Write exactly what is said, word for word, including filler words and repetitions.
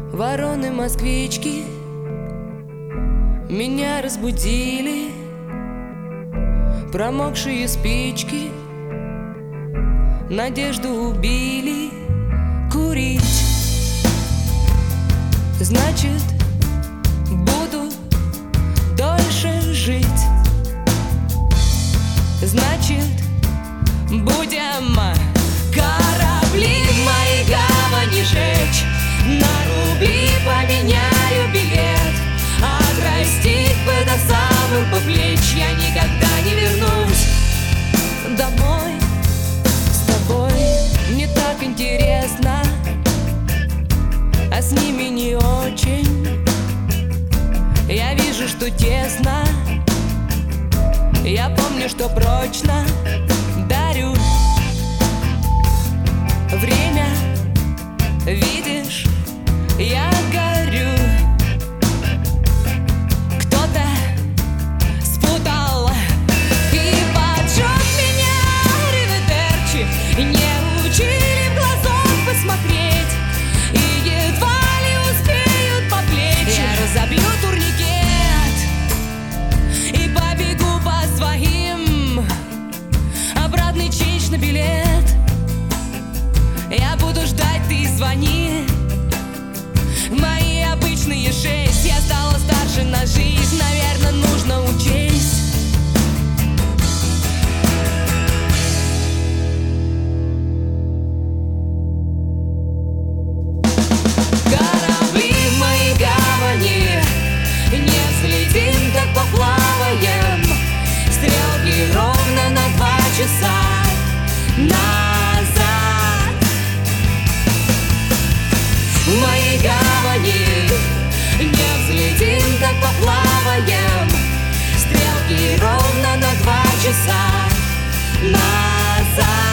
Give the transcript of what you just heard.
Вороны-москвички меня разбудили, промокшие спички надежду убили. Курить значит буду дольше жить, значит будем корабли в моей гавани жечь, на рубли поменяю билет, отрастить бы до самых по плеч. Я никогда не вернусь домой с тобой. Мне так интересно, а с ними не очень. Я вижу, что тесно, я помню, что прочно дарю время. Видишь, я горю. Кто-то спутал и поджег меня риведерчи. Не учили в глазок посмотреть, и едва ли успеют по плечи. Я разобью турникет и побегу по своим. Обратный ченч на билет. Я буду ждать, ты звони. Мои обычные шесть. Я стала старше на жизнь, наверное, нужно учесть. Корабли в моей гавани, не взлетим, так поплаваем. Стрелки ровно на два часа назад. В моей гавани не взлетим, так поплаваем. Стрелки ровно на два часа назад.